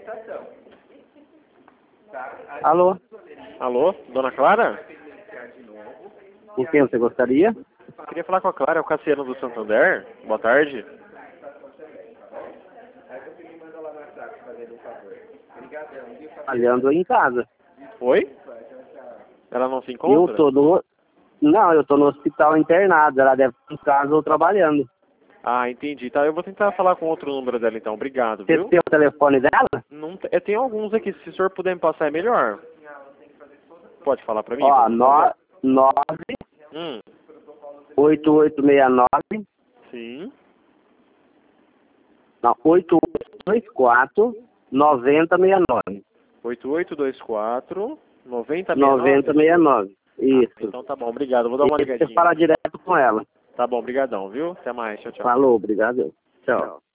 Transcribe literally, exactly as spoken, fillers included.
Alô? Alô, dona Clara? Com quem você gostaria? Queria falar com a Clara, é o Cassiano do Santander. Boa tarde. Trabalhando em casa. Oi? Ela não se encontra? Eu tô no... Não, eu tô no hospital internado. Ela deve estar em casa ou trabalhando. Ah, entendi. Tá, eu vou tentar falar com outro número dela então. Obrigado, Você viu? tem o telefone dela? Não, te- eu tenho alguns aqui. Se o senhor puder me passar é melhor. Pode falar pra mim? Ó, por favor? nove Hum, oito oito seis nove. sim. Não, oito oito dois quatro nove zero seis nove. oito oito dois quatro, nove zero seis nove zero nove. seis nove. Isso. Ah, então tá bom, obrigado. Vou dar uma E você ligadinha. fala direto com ela. Tá bom, brigadão, viu? Até mais, tchau, tchau. Falou, obrigado. Tchau.